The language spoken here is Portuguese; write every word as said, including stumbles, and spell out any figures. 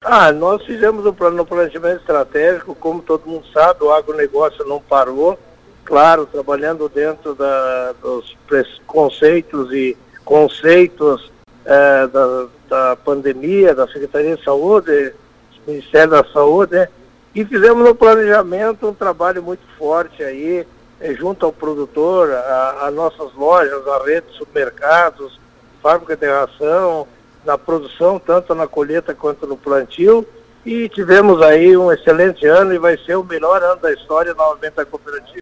Ah, nós fizemos um plano, um planejamento estratégico, como todo mundo sabe, o agronegócio não parou, claro, trabalhando dentro da, dos conceitos e conceitos eh, da, da pandemia, da Secretaria de Saúde, do Ministério da Saúde, né? E fizemos no planejamento um trabalho muito forte aí, eh, junto ao produtor, a, a nossas lojas, a rede de supermercados, fábrica de ração, na produção, tanto na colheita quanto no plantio, e tivemos aí um excelente ano e vai ser o melhor ano da história novamente da cooperativa.